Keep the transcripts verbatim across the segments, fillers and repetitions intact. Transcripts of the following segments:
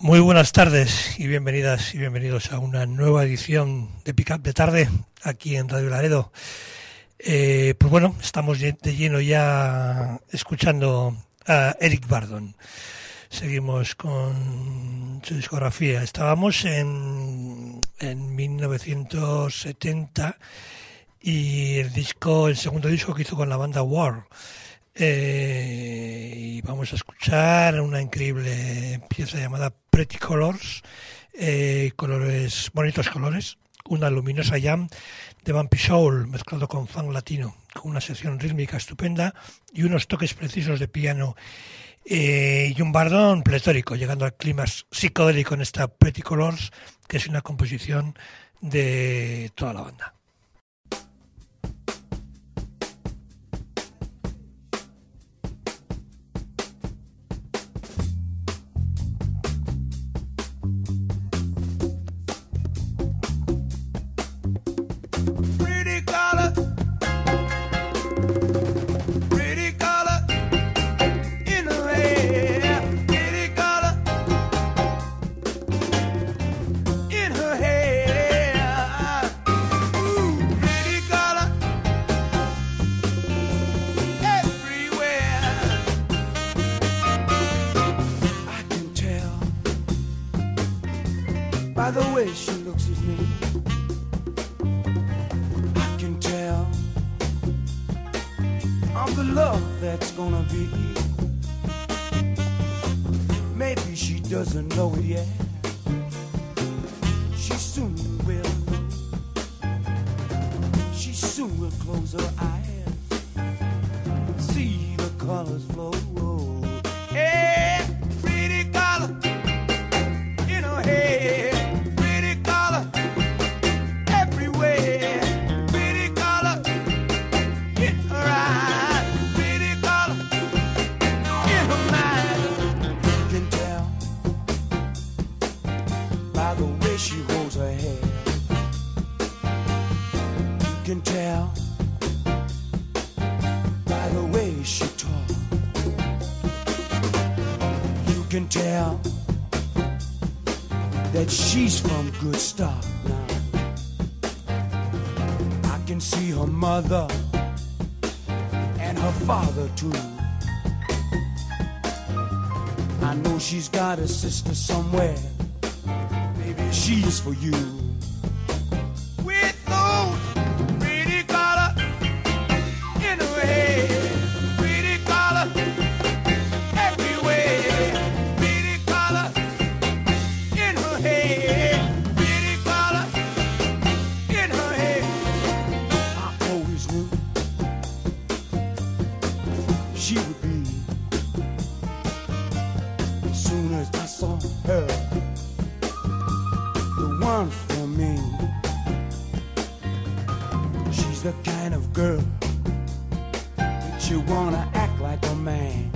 Muy buenas tardes y bienvenidas y bienvenidos a una nueva edición de Pick Up de Tarde aquí en Radio Laredo. Eh, pues bueno, estamos de lleno ya escuchando a Eric Burdon. Seguimos con su discografía. Estábamos en, en mil novecientos setenta y el disco, el segundo disco que hizo con la banda War. Eh, y vamos a escuchar una increíble pieza llamada Pretty Colors, eh, colores, bonitos colores, una luminosa jam de Bumpy Soul mezclado con funk latino, con una sección rítmica estupenda y unos toques precisos de piano, eh, y un Burdon pletórico, llegando al clima psicodélico en esta Pretty Colors, que es una composición de toda la banda. By the way she looks at me, I can tell I'm the love that's gonna be. Maybe she doesn't know it yet, she soon will. She soon will close her eyes and see the colors flow. Hey, pretty color in her head. She holds her head. You can tell by the way she talks. You can tell that she's from good stock now. I can see her mother and her father too. I know she's got a sister somewhere. She is for you. With those pretty color in her head, pretty color everywhere, pretty color in her head, pretty color in her head. I always knew she would be. As soon as I saw her, one for me. She's the kind of girl that you wanna act like a man.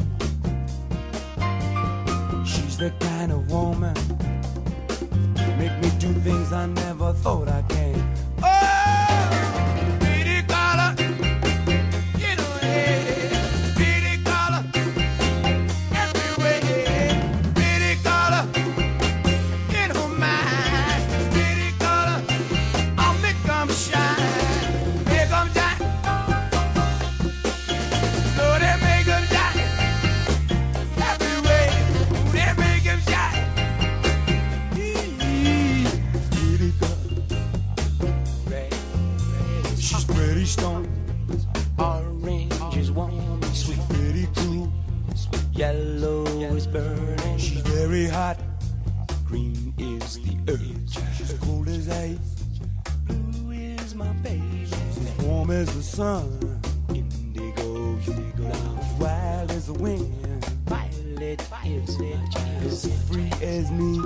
She's the kind of woman make me do things I never thought I can. Oh, pretty color in her head, pretty color everywhere, pretty color in her mind. Stone, orange is warm and sweet, pretty cool, yellow is burning. She's very hot, green is the earth. She's cold as ice, blue is my baby. She's warm as the sun, indigo, indigo. Now as wild as the wind, violet is my child. As free as me,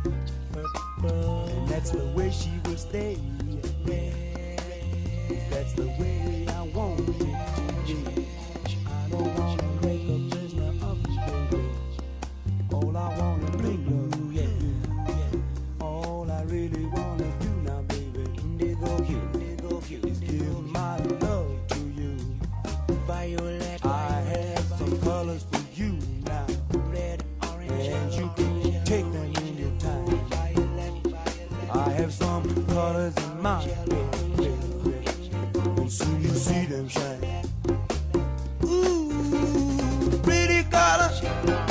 and that's the way she will stay. That's the way I want it to be. I don't wanna break up just my office, baby. All I wanna be love, yeah. All I really wanna do now, baby, indigo you, indigo you, is give my love to you. Violet, I have some colors for you now. Red, orange, and you can take them in. colors in my world. And soon you see them shine. Ooh, pretty colors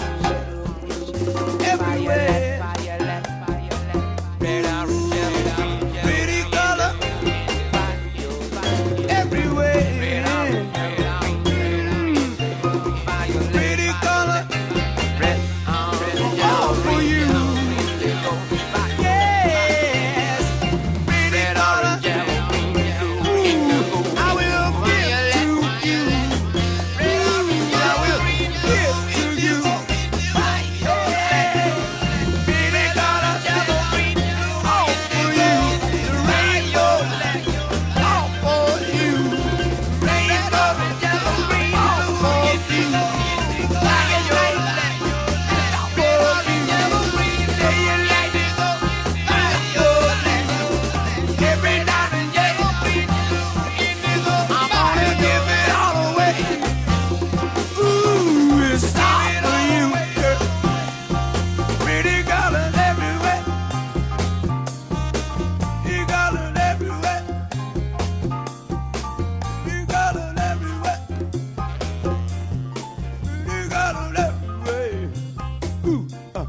everywhere. Red, orange, yellow, green, pretty color everywhere. Red, orange, yellow, green, pretty color, red, orange, all for you. Yes, pretty color. Ooh, I will give to you. Red, orange, I will give to you. Pretty color, all for you. The rainbow, all for you. Rainbow, all for you. Like your for you. Say you like it, like your every night and day. I'm gonna give it all away. Ooh, it's all for you. Pretty colors everywhere. You got it everywhere. You got it everywhere. You got it everywhere. Ooh, uh.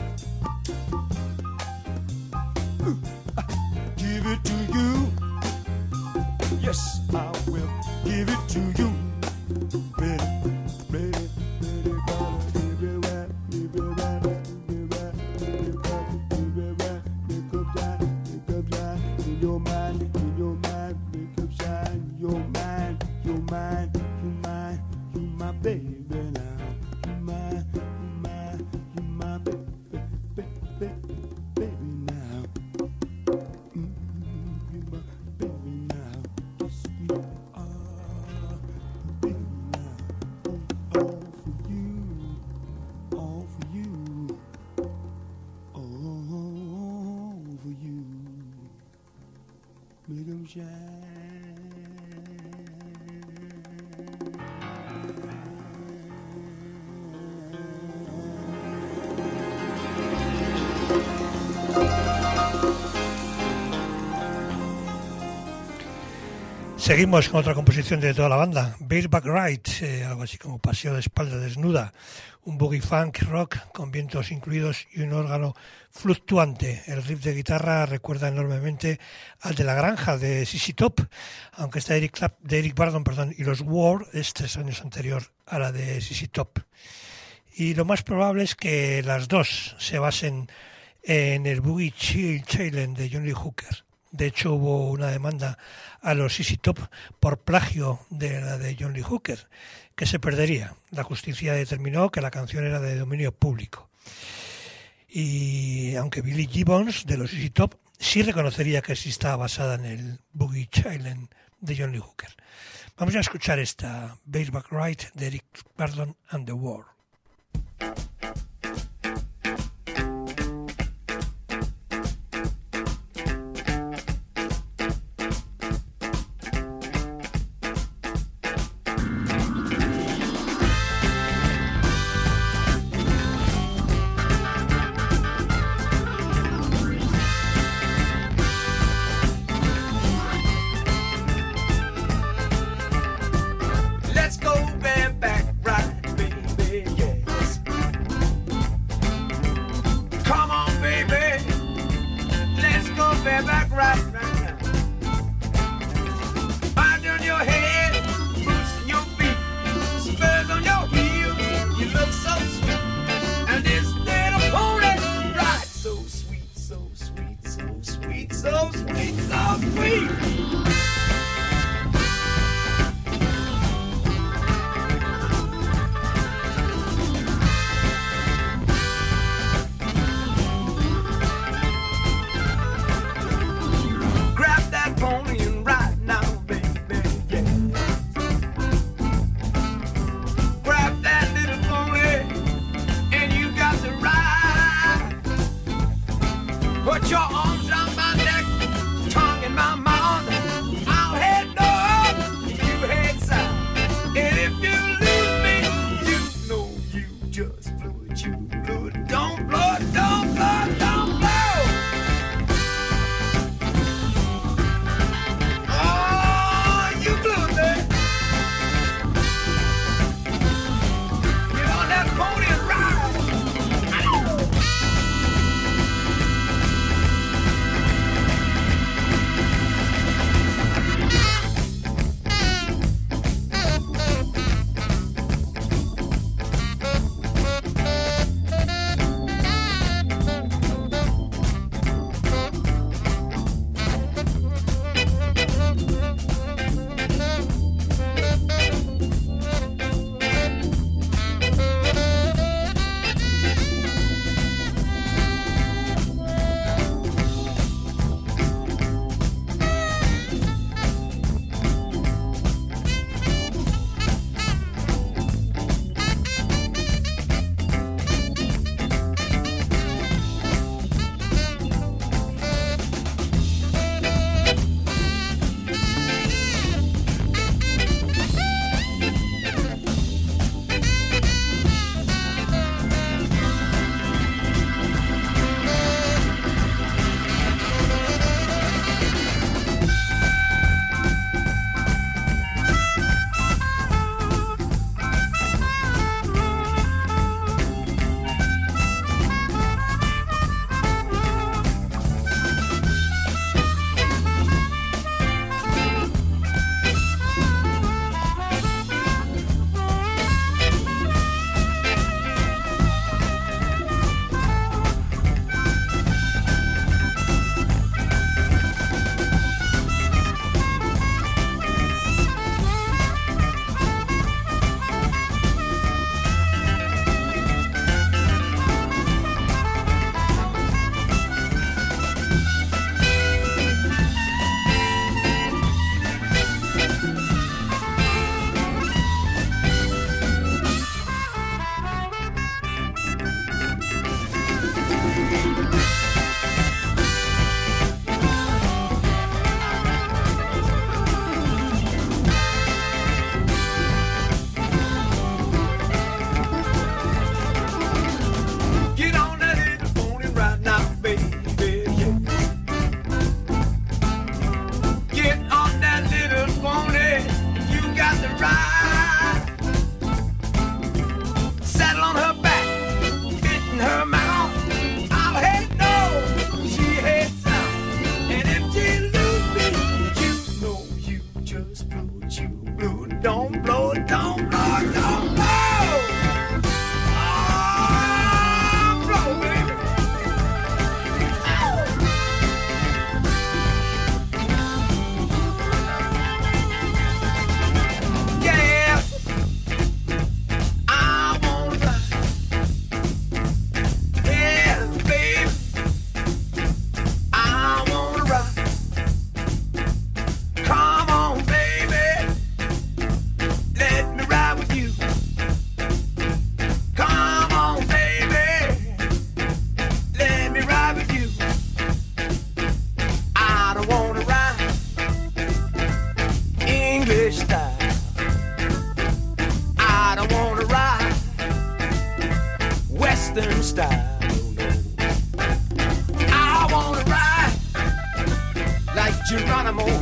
Ooh, uh. Give it to you. Yes, I will give it to you. Pretty, pretty, pretty colors everywhere. Everywhere, everywhere, everywhere, everywhere. Make up shine, make up shine in your mind, in your mind. Make up shine in your mind, your mind, your mind. You my baby now. You my, you my, you my baby, baby, baby now. Mm, you my baby now. Yes, you are baby now. All for you, all for you, all for you. Make 'em shine. Seguimos con otra composición de toda la banda, Bareback Ride, eh, algo así como paseo de espalda desnuda, un boogie funk rock con vientos incluidos y un órgano fluctuante. El riff de guitarra recuerda enormemente al de La Granja de Z Z Top, aunque esta de Eric, Clap, de Eric Burdon perdón, y los War es tres años anterior a la de Z Z Top. Y lo más probable es que las dos se basen en el Boogie Chill Challenge de John Lee Hooker. De hecho, hubo una demanda a los Z Z Top por plagio de la de John Lee Hooker, que se perdería. La justicia determinó que la canción era de dominio público. Y aunque Billy Gibbons, de los Z Z Top, sí reconocería que sí estaba basada en el Boogie Challenge de John Lee Hooker. Vamos a escuchar esta Bareback Ride de Eric Burdon and the War. Let's go bareback ride, baby, yes. Come on, baby. Let's go bareback ride right now. Bind on your head, boots on your feet, spurs on your heels. You look so sweet, and this little pony ride so sweet, so sweet, so sweet, so sweet, so sweet. Grab that pony and ride now, baby, yeah. Grab that little pony and you got to ride. Put your arms around my neck, tongue in my mouth. I'll head north, you head south. And if you lose me, you know you just blew it, you blew it. Don't blow it, don't blow it, don't blow.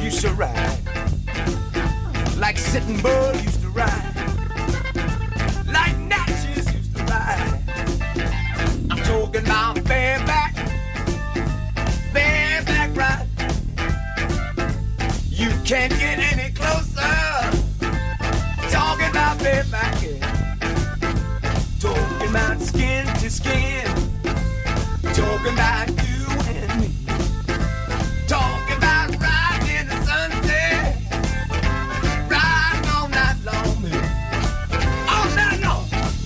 used to ride, like Sitting Bull used to ride, like Natchez used to ride. I'm talking about bareback, bareback ride. You can't get any closer. Talking about bareback, yeah. Talking about skin to skin. Talking about you and me. Talking about riding in the sunset. Riding all night long, man. All night long.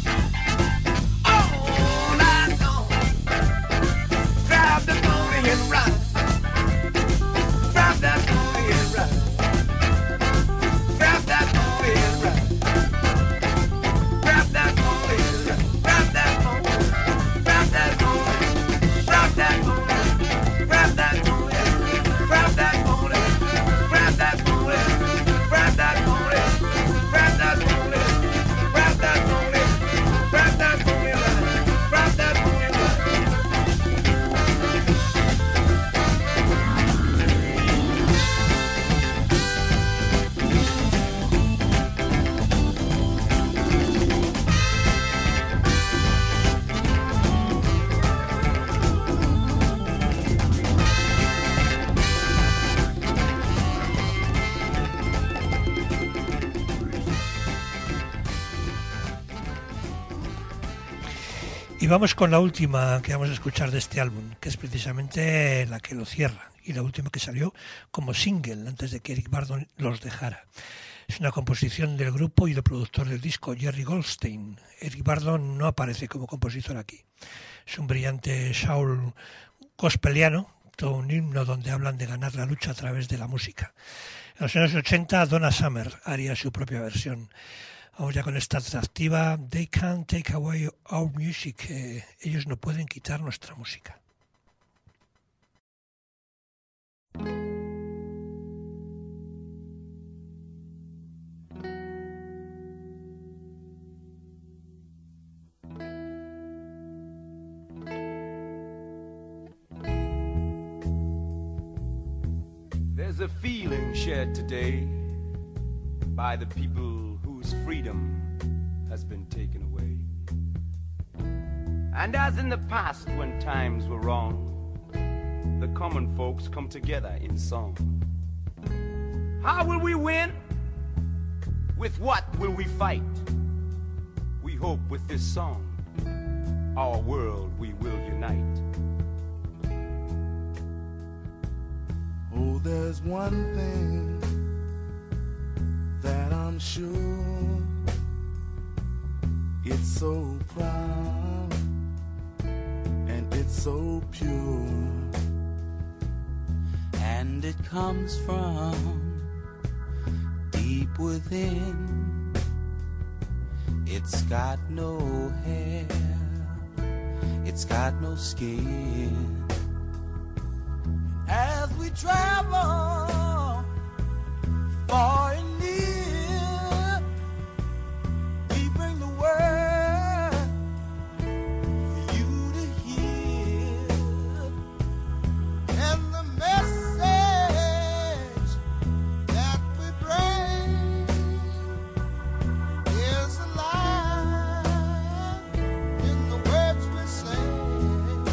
All night long. Grab the pony and ride. Grab that pony and ride. Grab that pony and ride. Grab that pony and ride. Grab that pony. Grab that pony. Grab that pony. Grab that pony. Grab that pony. Grab that pony. Grab that pony. Grab that pony. Grab that pony. Grab that pony. Grab that pony. Y vamos con la última que vamos a escuchar de este álbum, que es precisamente la que lo cierra y la última que salió como single antes de que Eric Burdon los dejara. Es una composición del grupo y del productor del disco, Jerry Goldstein. Eric Burdon no aparece como compositor aquí. Es un brillante soul gospeliano, todo un himno donde hablan de ganar la lucha a través de la música. En los años ochenta, Donna Summer haría su propia versión. Vamos ya con esta atractiva They Can't Take Away Our Music. Eh, ellos no pueden quitar nuestra música. There's a feeling shared today by the people whose freedom has been taken away. And as in the past when times were wrong, the common folks come together in song. How will we win? With what will we fight? We hope with this song, our world we will unite. Oh, there's one thing that I'm sure, it's so proud and it's so pure, and it comes from deep within. It's got no hair, it's got no skin. As we travel far and near, we bring the word for you to hear, and the message that we bring is alive in the words we sing.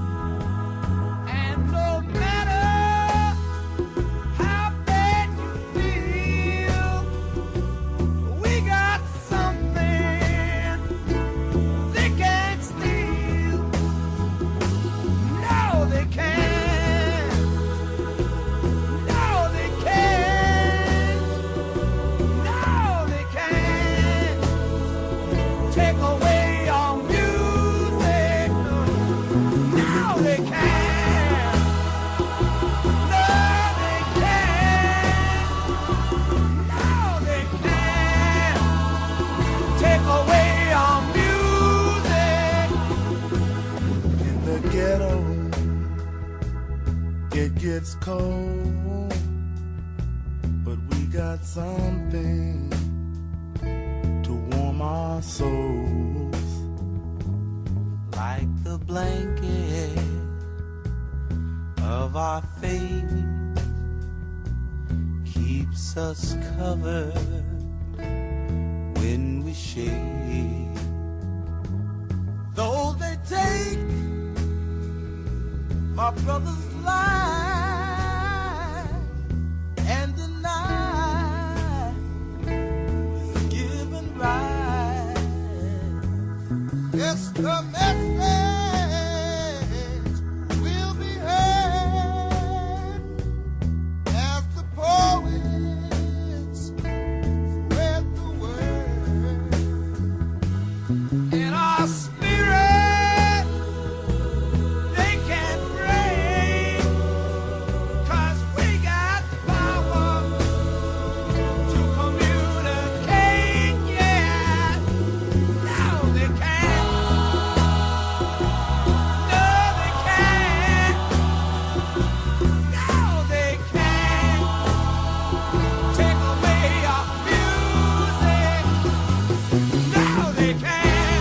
And no matter how bad you feel, we got something they can't steal. No, they can't. No, they can't. No, they can't take away our music. No, they can't. No, they can't. No, they can't take away our music. in the ghetto. It gets cold, but we got something to warm our souls. Like the blanket of our faith, keeps us covered when we shake. Though they take my brother's life and deny his given right, yes, the message will be heard as the poets spread the word. In our spirit, they can break, 'cause we got the power to communicate, yeah. Now they can, no they can, now they can take away our music, now they can.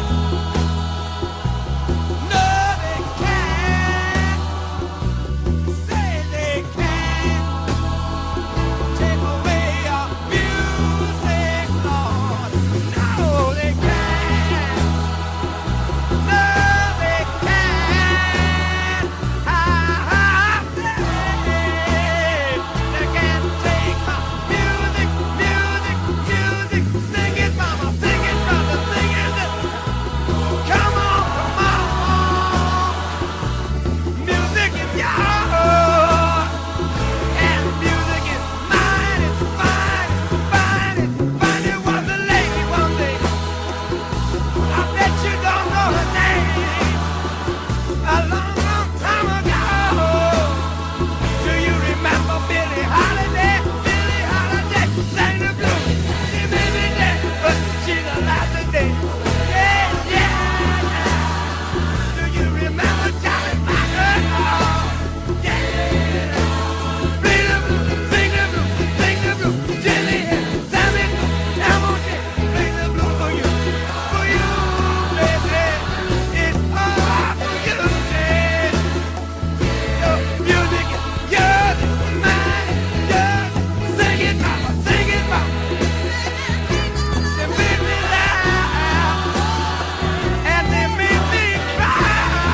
No, they can't say they can't take away our music, Lord. No, they can't. No, they can't. Ah, they, they can't take my music, music, music. Sing it, mama, sing it, brother, sing it. Come on, come on. Music is yours, and music is mine. It's fine, it's fine, it's fine. It was a lady one day. I bet you don't know her name. A long, long time ago. Do you remember Billie Holiday? Billie Holiday sang the blues. She may be dead, but she's alive today. Yeah, yeah, yeah. Do you remember Johnny Parker? Oh, yeah. Play the blues, sing the blues, sing the blues. Jimmy and Sammy, Elmo, play the blues for you, for you, baby. It's all for you, baby. Your music is yours, it's mine, yours. Sing it, mama, sing it, mama. They made me laugh, and they made me cry.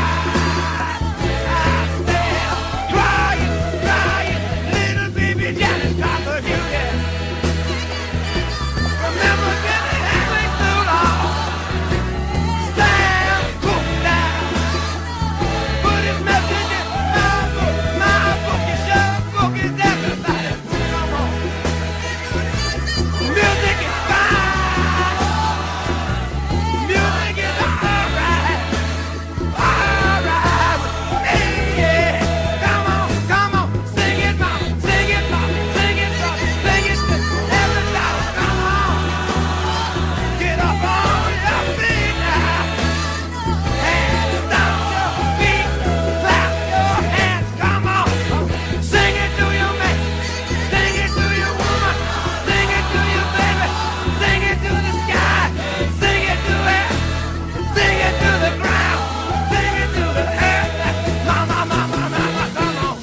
I said, crying, crying, little baby Janet Parker, you yeah. Remember Jimmy Henry too long. Sam Cooke down, put his message in my book, my book is your book is everybody. Come on, music is fine, music is alright, alright with me, yeah. Come on, come on, sing it, mama, sing it, mama, sing it, mama, sing it to everybody. Come on, get up on your feet now. Hands down your feet, clap your hands, come on. Sing it to your man, sing it to your woman, sing it to your baby, sing it to the sky, sing it to air, sing it to the ground, sing it to the earth. Mama, mama, mama, come on.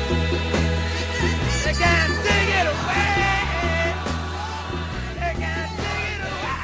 They can't take it away. They can't take it away.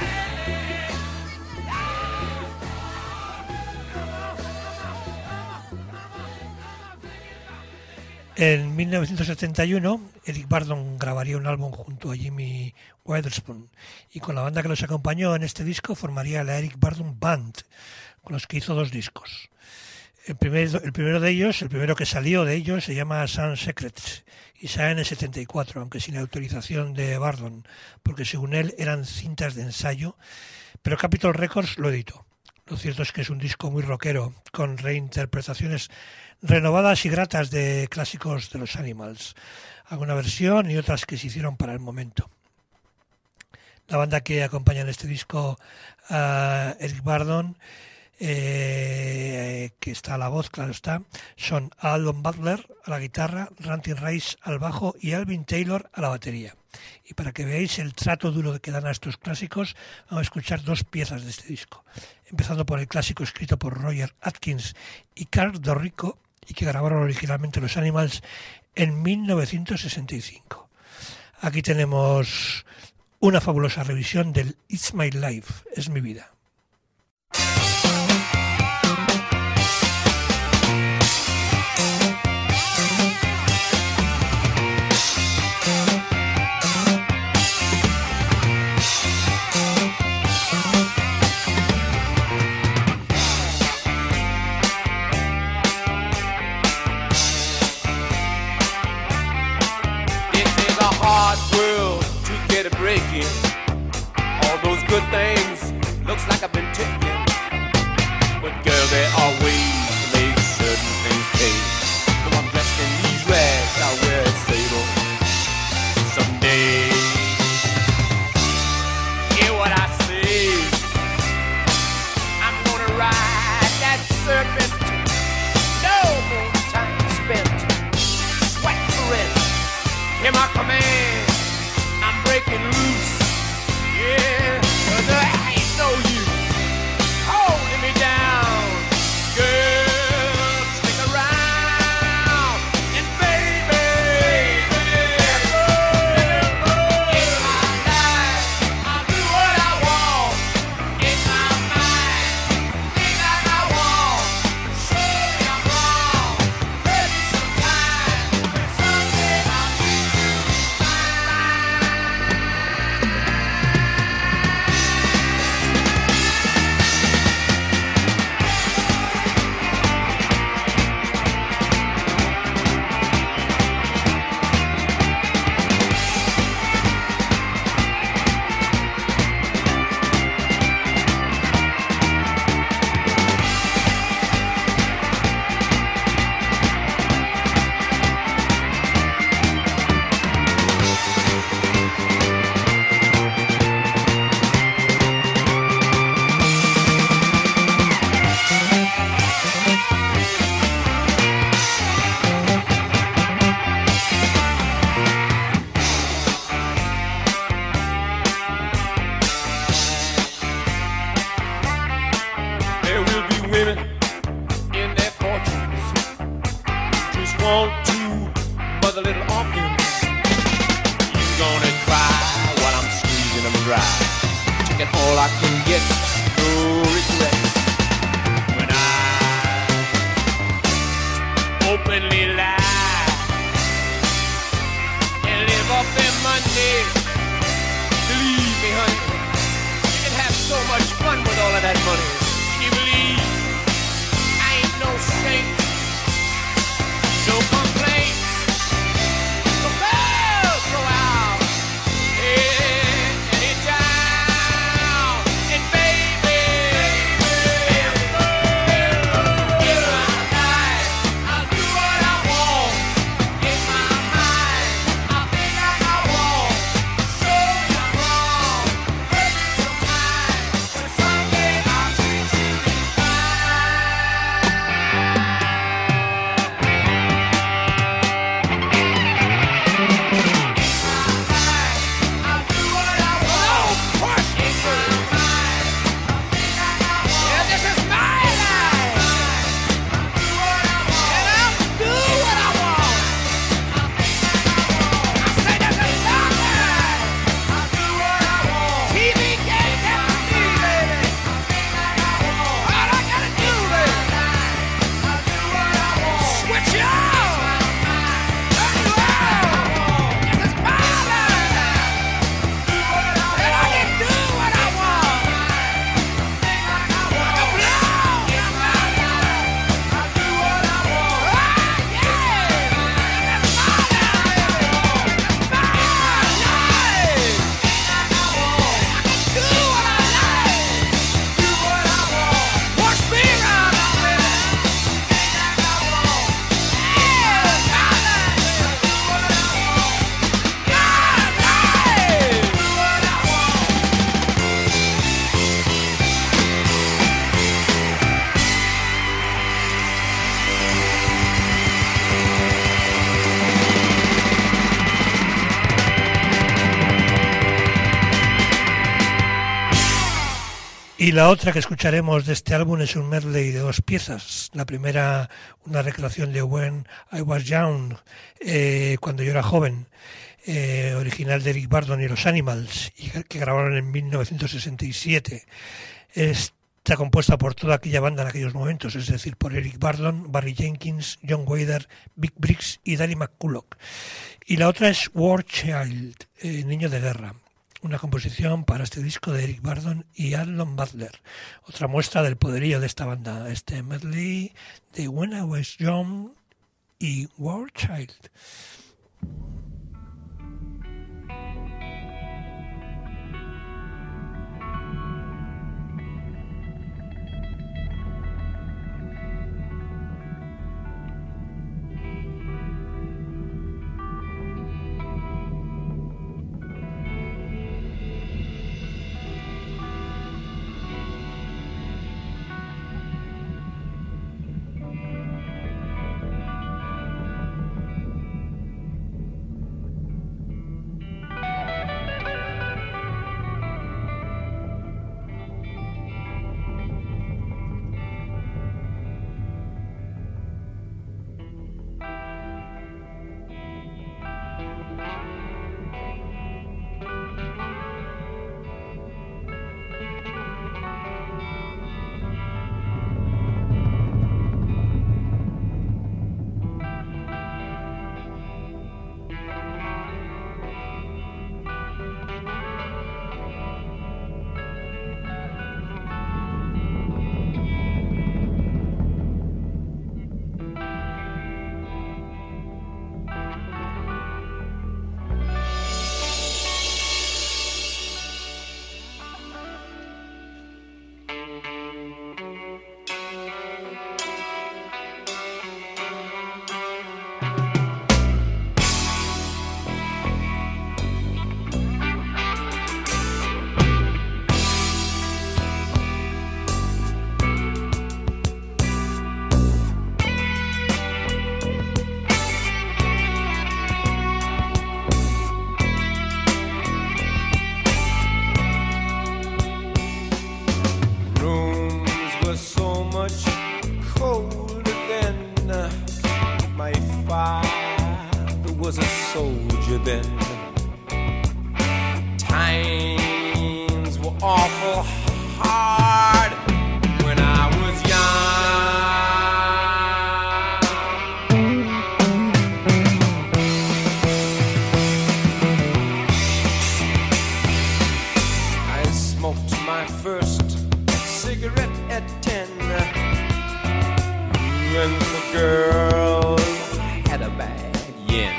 En mil novecientos setenta y uno, Eric Burdon grabaría un álbum junto a Jimmy Witherspoon y con la banda que los acompañó en este disco formaría la Eric Burdon Band, con los que hizo dos discos. El, primer, el primero de ellos, el primero que salió de ellos, se llama Sound Secrets y sale en el setenta y cuatro, aunque sin autorización de Burdon, porque según él eran cintas de ensayo, pero Capitol Records lo editó. Lo cierto es que es un disco muy rockero, con reinterpretaciones renovadas y gratas de clásicos de los Animals, alguna versión y otras que se hicieron para el momento. La banda que acompaña en este disco a Eric Burdon, eh, que está a la voz, claro está, son Aldon Butler a la guitarra, Randy Rice al bajo y Alvin Taylor a la batería. Y para que veáis el trato duro que dan a estos clásicos, vamos a escuchar dos piezas de este disco, empezando por el clásico escrito por Roger Atkins y Carl Dorrico, y que grabaron originalmente los Animals en mil novecientos sesenta y cinco. Aquí tenemos una fabulosa revisión del It's My Life, es mi vida. World to get a break in. All those good things looks like I've been taking. But girl, there are ways to make certain things pay. Though I'm dressed in these rags, I'll wear a sable someday. Hear what I say? I'm gonna ride that serpent. No more time spent. Sweat for it. Hear my command. Breaking loose, yeah, 'cause there ain't no use holding me down, girl, stick around, and baby, it's my life, I'll do what I want, it's my mind, think like I want, surely I'm wrong, maybe sometimes, but someday I'll be I'll Y la otra que escucharemos de este álbum es un medley de dos piezas. La primera, una recreación de When I Was Young, eh, cuando yo era joven, eh, original de Eric Burdon y los Animals, y que, que grabaron en mil novecientos sesenta y siete. Está compuesta por toda aquella banda en aquellos momentos, es decir, por Eric Burdon, Barry Jenkins, John Wader, Vic Briggs y Danny McCulloch. Y la otra es War Child, eh, Niño de Guerra. Una composición para este disco de Eric Burdon y Alan Butler. Otra muestra del poderío de esta banda, este medley de When I Was Young y War Child. Was a soldier then. Times were awful hard when I was young. I smoked my first cigarette at ten, and the girl had a bag yen.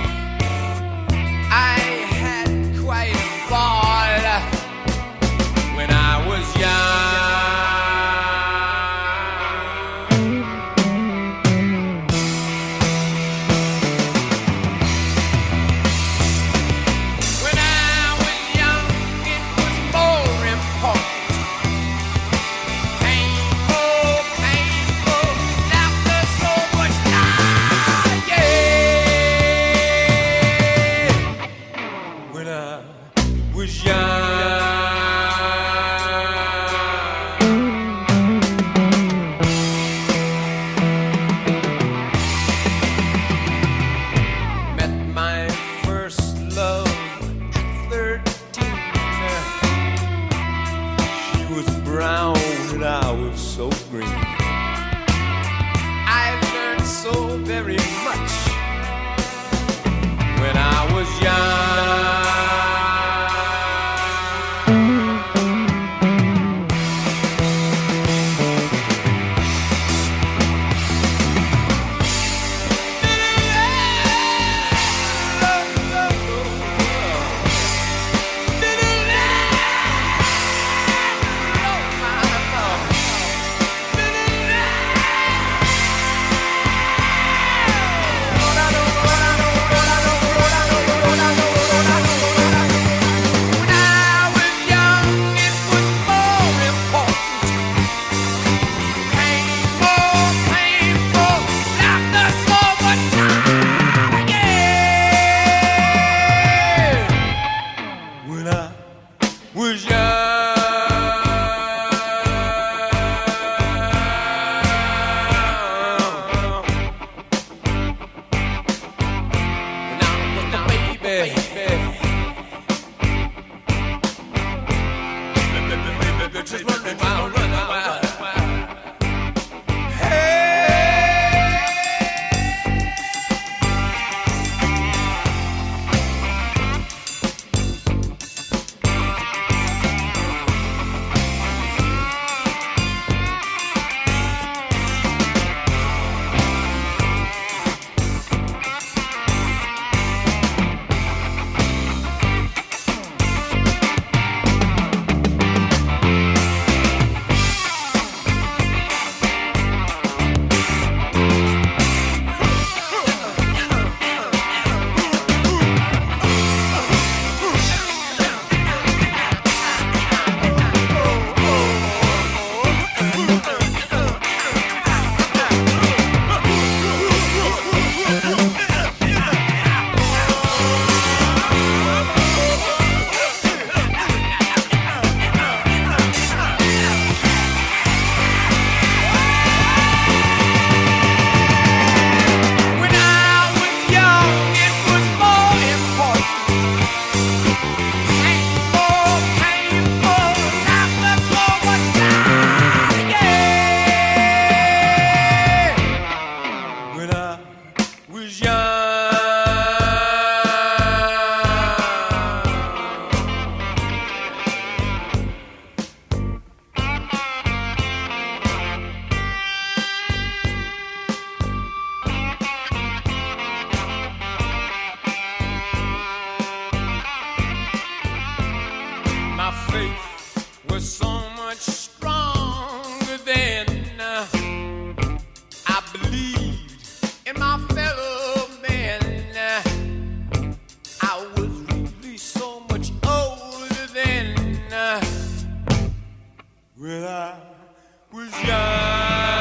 When I was young, when I was young, it was more important. Painful, painful, after so much time, yeah. When I was young. was young. My faith was so much stronger then. I believed in my fellow men. I was really so much older then. When I was young.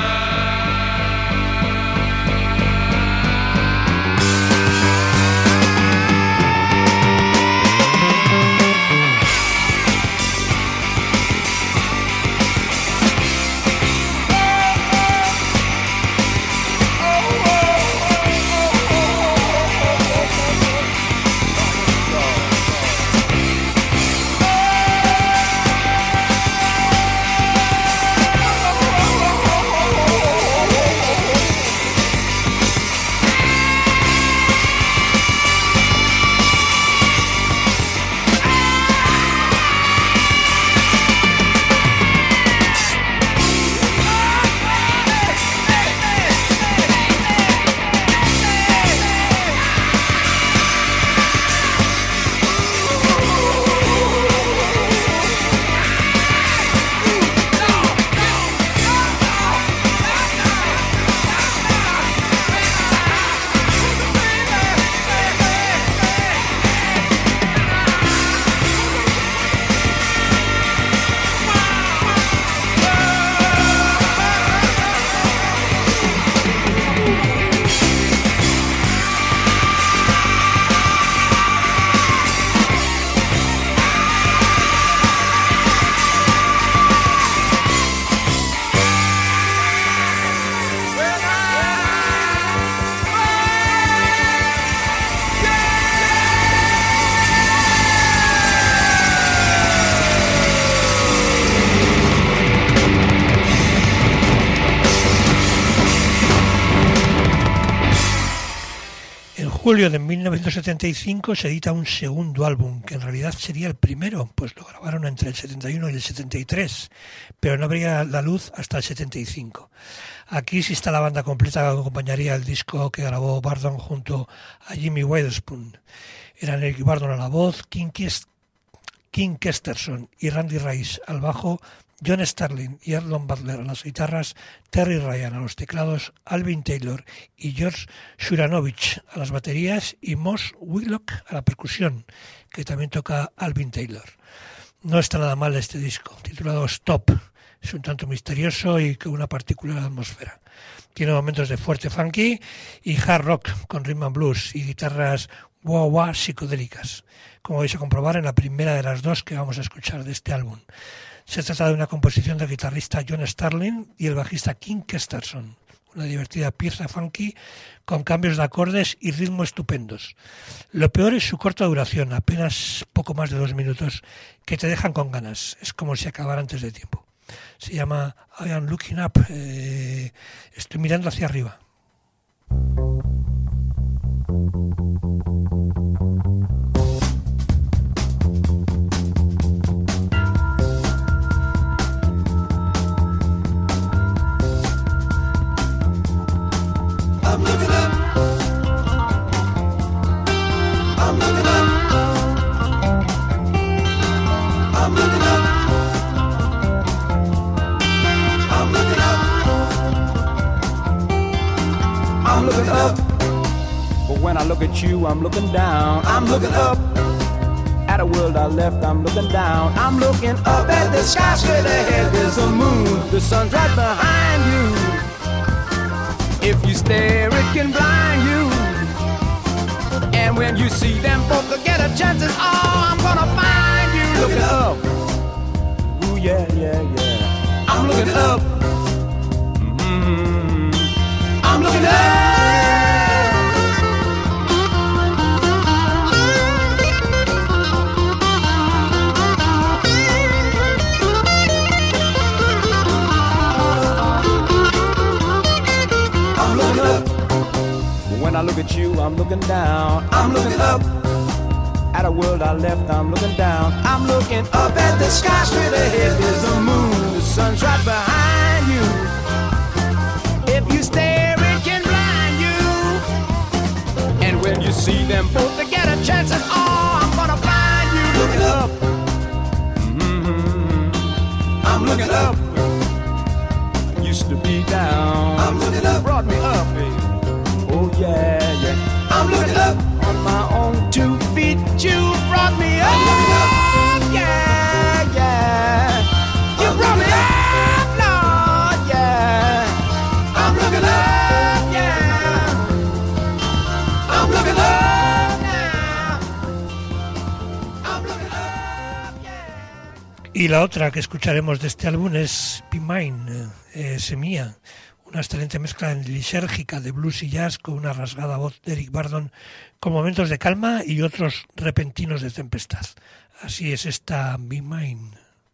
En julio de mil novecientos setenta y cinco se edita un segundo álbum, que en realidad sería el primero, pues lo grabaron entre el setenta y uno y el setenta y tres, pero no habría la luz hasta el setenta y cinco. Aquí sí está la banda completa que acompañaría el disco que grabó Bardon junto a Jimmy Witherspoon. Eran Eric Bardon a la voz, King, Kest- King Kesterson y Randy Rice al bajo, John Starling y Erlon Butler a las guitarras, Terry Ryan a los teclados, Alvin Taylor y George Shuranovich a las baterías y Moss Whitlock a la percusión, que también toca Alvin Taylor. No está nada mal este disco, titulado Stop. Es un tanto misterioso y con una particular atmósfera. Tiene momentos de fuerte funky y hard rock con rhythm and blues y guitarras wah wah psicodélicas, como vais a comprobar en la primera de las dos que vamos a escuchar de este álbum. Se trata de una composición del guitarrista John Starling y el bajista King Kesterson, una divertida pieza funky con cambios de acordes y ritmo estupendos. Lo peor es su corta duración, apenas poco más de dos minutos, que te dejan con ganas. Es como si acabara antes de tiempo. Se llama I Am Looking Up, eh, estoy mirando hacia arriba. I'm looking up. I'm looking up. I'm looking up. I'm looking up. I'm looking up. But when I look at you, I'm looking down. I'm looking up. At a world I left, I'm looking down. I'm looking up at the sky straight ahead. There's a moon. The sun's right behind you. If you stare, it can blind you. And when you see them both together, chances are I'm gonna find you looking up. Ooh, yeah, yeah, yeah. I'm looking up. Mm-hmm. I'm looking up. When When I look at you, I'm looking down. I'm looking up at a world I left. I'm looking down. I'm looking up at the sky. Straight ahead is the moon. The sun's right behind you. If you stare, it can blind you. And when you see them both together, chances are I'm gonna find you. Looking up. Mm-hmm. I'm looking up. I used to be down. I'm looking up. Brought me up, baby. Oh yeah, yeah. I'm looking up on my own two feet. You brought me up. I'm looking up. Yeah, yeah. You I'm brought me up, up, Lord, yeah. I'm looking up, yeah. I'm looking up now. I'm looking up, yeah. Y la otra que escucharemos de este álbum es Be Mine, eh, Semilla. Una excelente mezcla lisérgica de blues y jazz con una rasgada voz de Eric Burdon con momentos de calma y otros repentinos de tempestad. Así es esta Be Mine.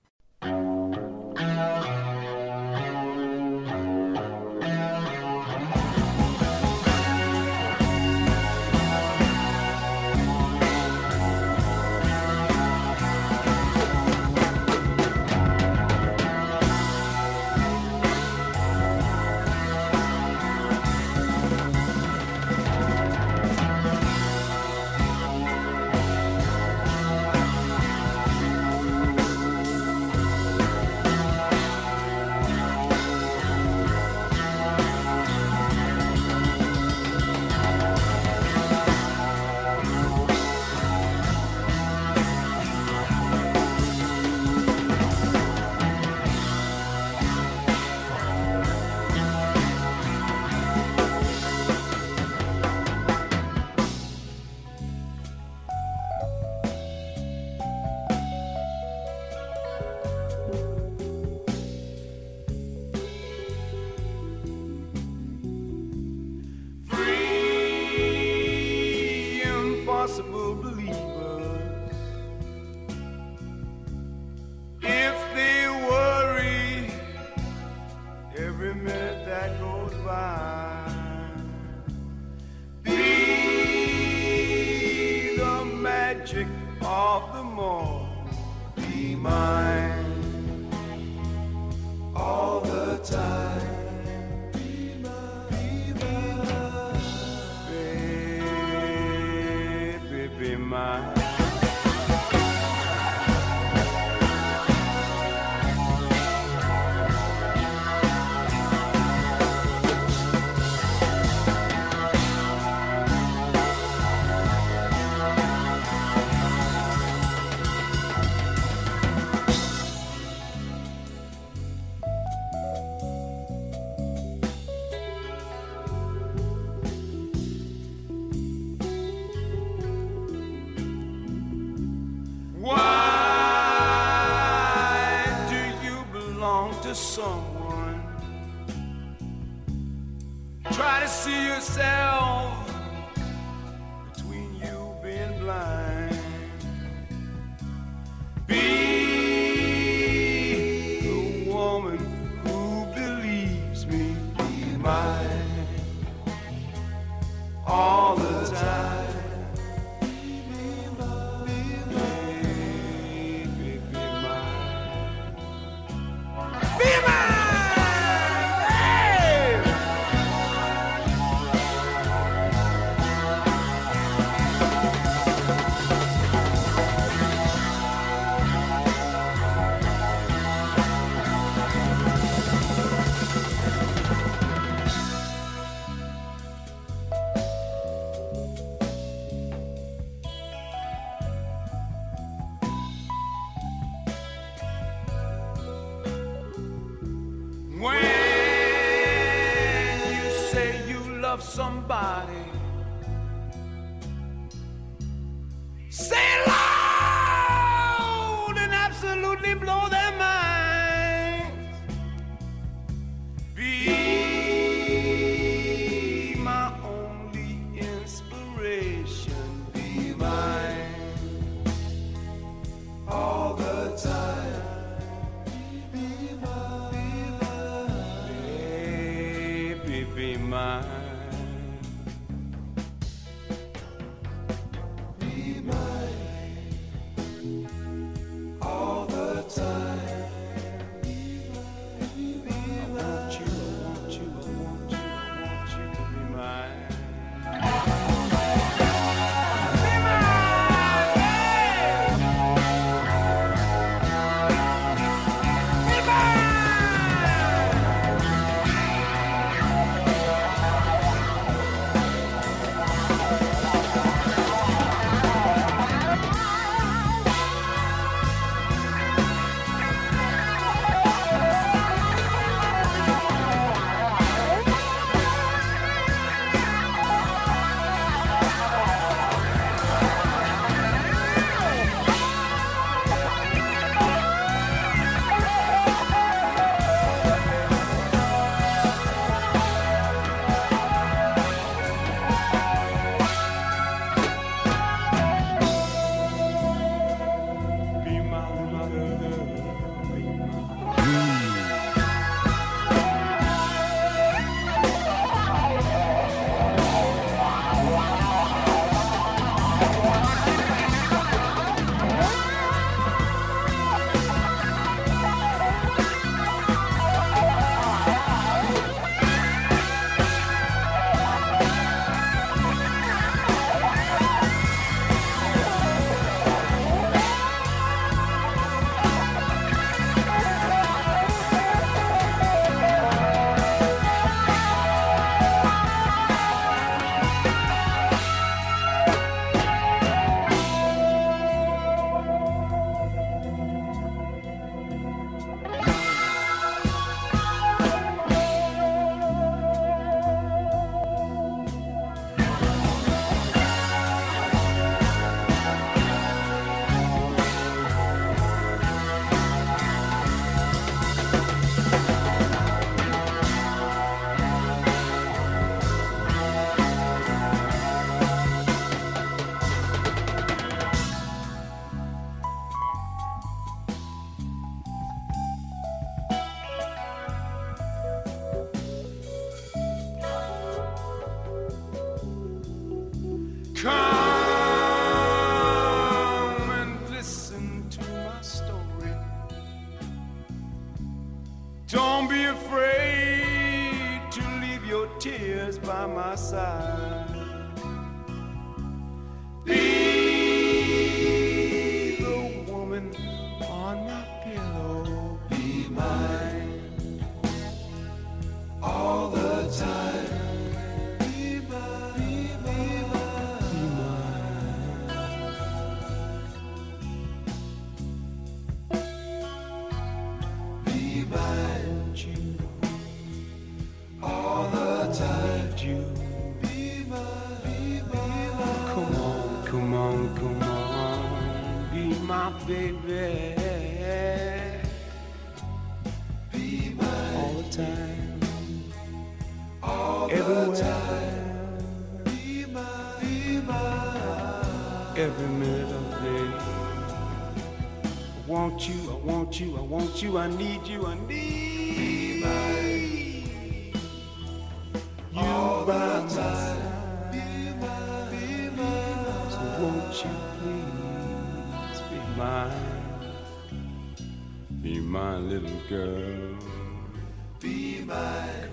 Impossible believers, if they worry every minute that goes by, be the magic of the morning, be mine all the time. Be mine. Someone try to see yourself between you being blind. Be the woman who believes me. Be mine all the time. Somebody say it loud and absolutely blow their minds. Be my only inspiration. Be mine all the time. Be mine, baby, be mine. Come and listen to my story. Don't be afraid to leave your tears by my side. Be the woman on my pillow. Be mine all the time. Be mine, be mine, be mine. Be mine, you all the time. You be mine, be mine. Come on, come on, come on. Be my baby. Be mine all the time. All everywhere. The time. Be mine, be mine. Every minute of the day. I want you, I want you, I want you, I need you, I need be mine. You all by my side. Be mine, be mine. So won't you please be mine? Be my little girl. Be mine.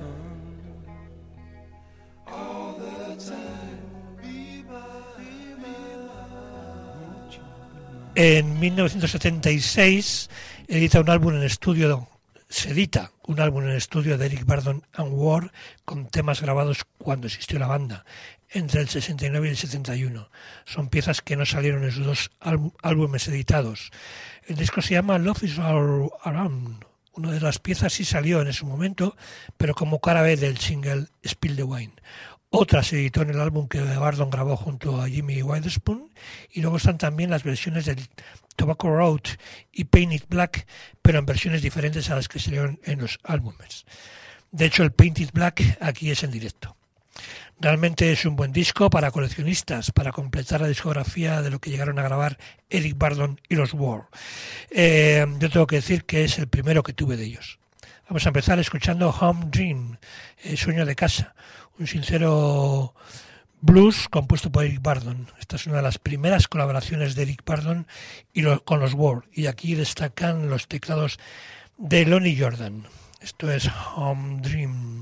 All the time. Be mine, be mine. En mil novecientos setenta y seis edita un álbum en estudio, se edita un álbum en estudio de Eric Burdon and Ward con temas grabados cuando existió la banda, entre el sesenta y nueve y el setenta y uno. Son piezas que no salieron en sus dos álbumes editados. El disco se llama Love is All Around. Una de las piezas sí salió en ese momento, pero como cara B del single Spill the Wine. Otra se editó en el álbum que Burdon grabó junto a Jimmy Witherspoon, y luego están también las versiones del Tobacco Road y Paint It Black, pero en versiones diferentes a las que salieron en los álbumes. De hecho, el Paint It Black aquí es en directo. Realmente es un buen disco para coleccionistas, para completar la discografía de lo que llegaron a grabar Eric Burdon y los Ward. Eh, yo tengo que decir que es el primero que tuve de ellos. Vamos a empezar escuchando Home Dream, eh, Sueño de Casa, un sincero blues compuesto por Eric Burdon. Esta es una de las primeras colaboraciones de Eric Burdon y lo, con los Ward, y aquí destacan los teclados de Lonnie Jordan. Esto es Home Dream.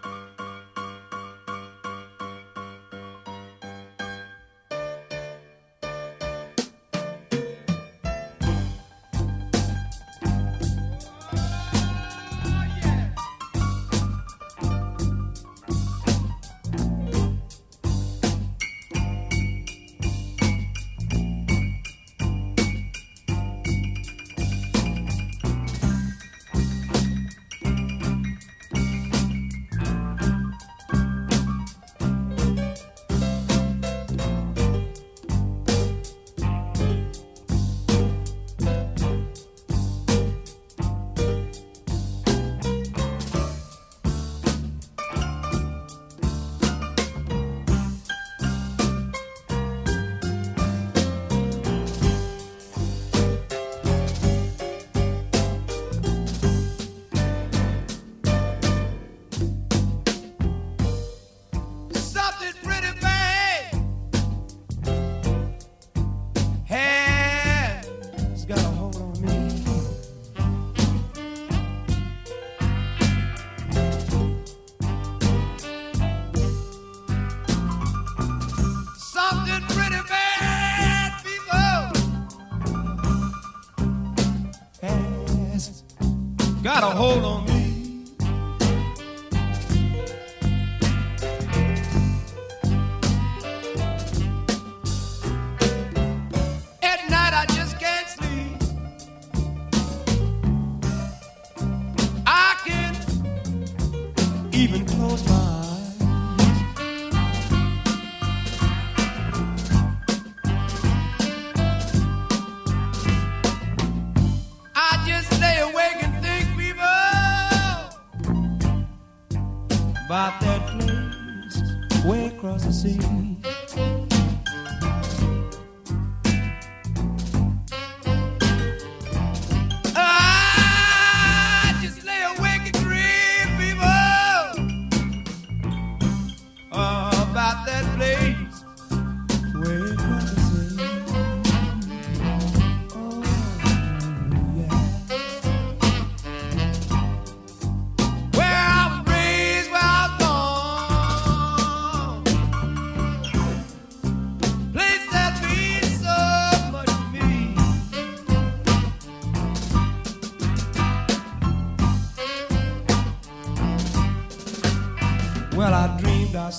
Got a hold on me. At night I just can't sleep. I can't even close my eyes. I just lay awake and think, people,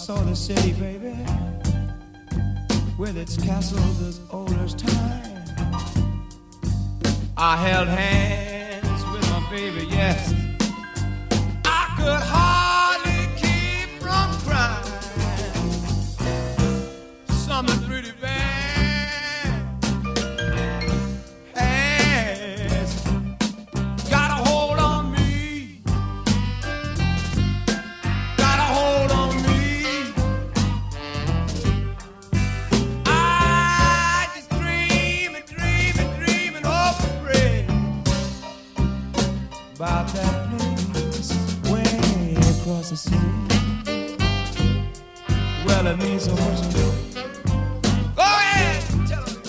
saw the city, baby, with its castles as old as time. I held hands with my baby, yes. I could hardly keep from crying. Something pretty bad has got a hold on me. Got a hold on me. I just dream and dream and dream and hope and pray about that place way across the sea. Well, it means so much to me. Go ahead, tell them.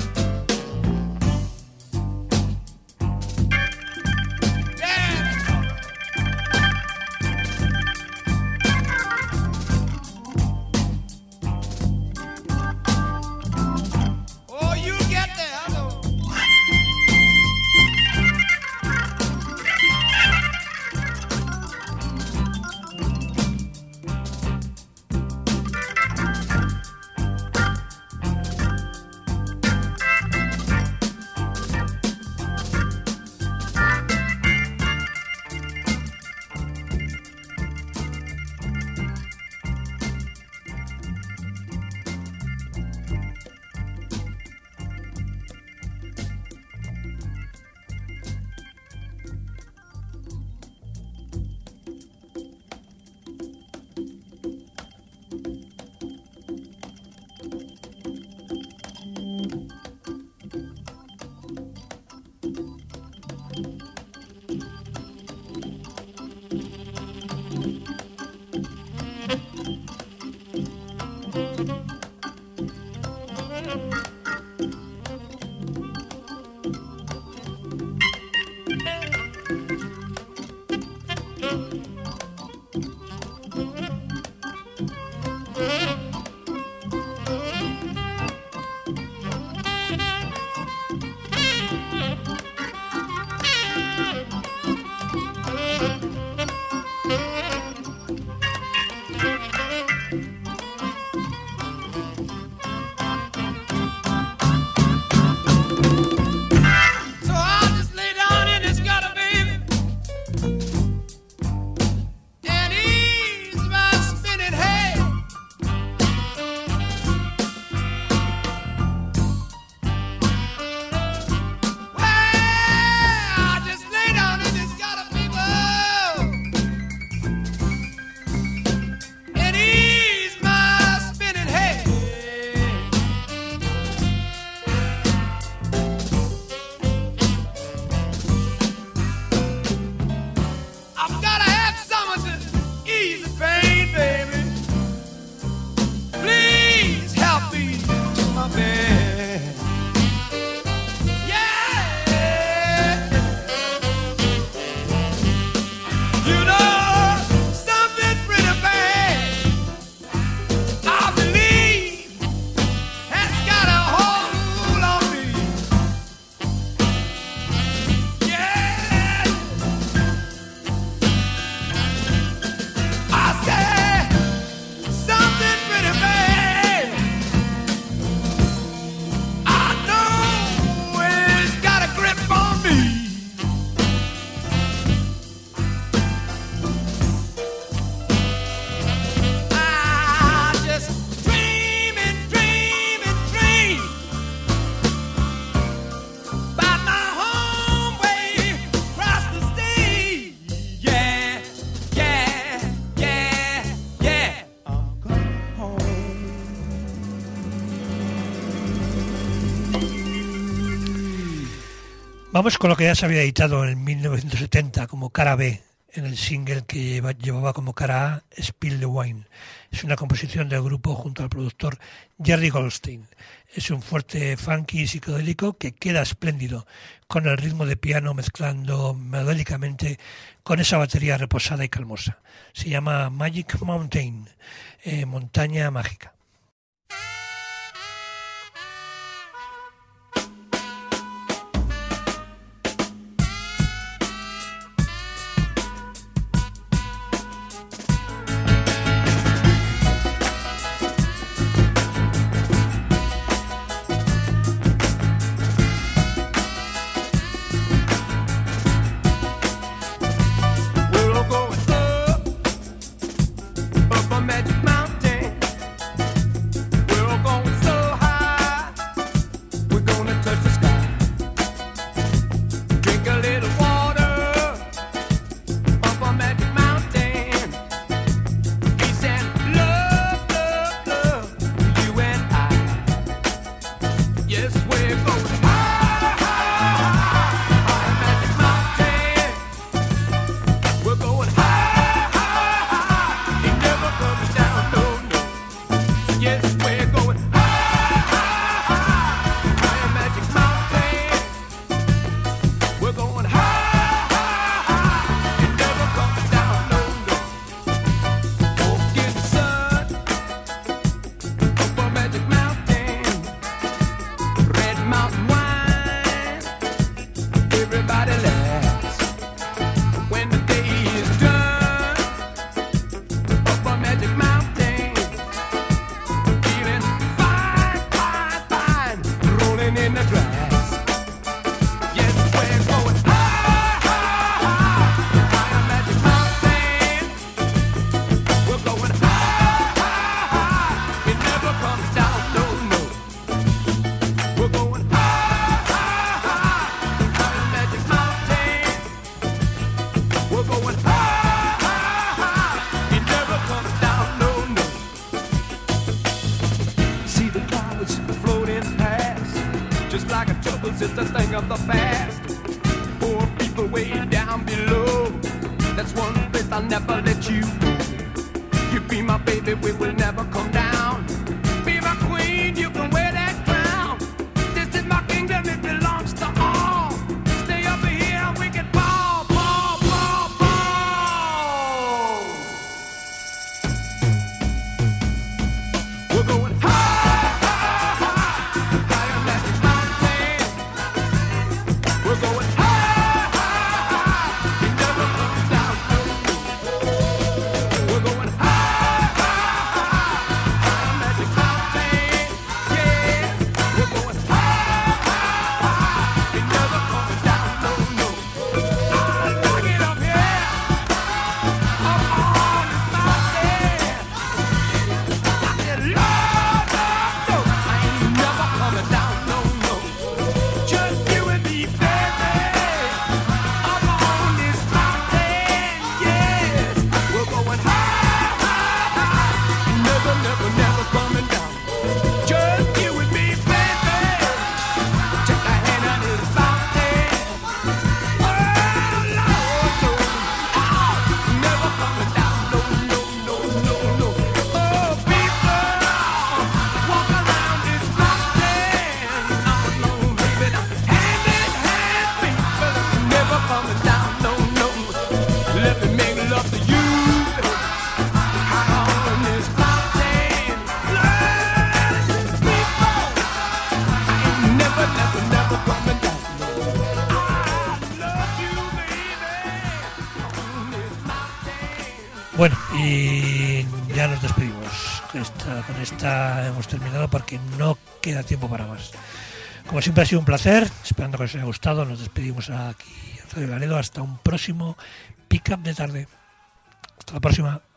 Oh, you get there, I know. So I'll just lay down in this gutter, baby, and ease my spinning head. Well, I'll just lay down in this gutter, people, and ease my spinning head. I've gotta have someone to ease the pain, baby. Please help me to my bed. Yeah. You know something pretty bad, I believe, has got a hold on me. Yeah. I said something pretty bad. I know it's got a grip on me. I just dream and dream and dream about my home way across the state. Yeah, yeah, yeah, yeah. I'm coming home. Vamos con lo que ya se había editado en mil novecientos setenta como cara B, en el single que lleva- llevaba como cara A Spill the Wine. Es una composición del grupo junto al productor Jerry Goldstein. Es un fuerte funky psicodélico que queda espléndido con el ritmo de piano mezclando melódicamente con esa batería reposada y calmosa. Se llama Magic Mountain, eh, montaña mágica. I in the grass. Yes, we're going high, high, high, high Magic Mountain. We're going high, high, high. It never comes down, no, no. We're going high, high, high, high Magic Mountain. We're going high, high, high. It never comes down, no, no. See the clouds floating past, just like a trouble's it's a thing of the past. Poor people way down below, that's one place I'll never let you go. You be my baby, we will never come down. Be my queen, you can wear that crown. This is my kingdom, it belongs to all. Stay over here and we can ball, ball, ball, ball. We're going high, high, high, higher Magic Mountain. We're going high, high, high. It never comes down, no, no. We're going high, high, high, higher Magic Mountain. Yes, we're going high, high, high. It never comes down, no, no. I like it up here, up on this mountain. I said, Lord, Lord, no, I ain't never coming down, no, no. Just you and me, baby, up on this mountain, yes. We're going high, high, high, never, never, never coming down. Just you and me, baby, take a hand on this mountain. Oh, Lord, no, oh, never coming down, no, no, no, no, no. Oh, people, walk around this mountain. Oh, no, baby, now, hand in hand, people, never coming down, no, no. Let me make love to you, high on this mountain. Lord, people, I ain't never, never, never coming down. I love you, baby, on this mountain. Bueno, y ya nos despedimos. Esta- con esta hemos terminado porque no queda tiempo para más. Como siempre ha sido un placer, esperando que os haya gustado. Nos despedimos aquí en Radio Laredo hasta un próximo Pick Up de tarde. Hasta la próxima.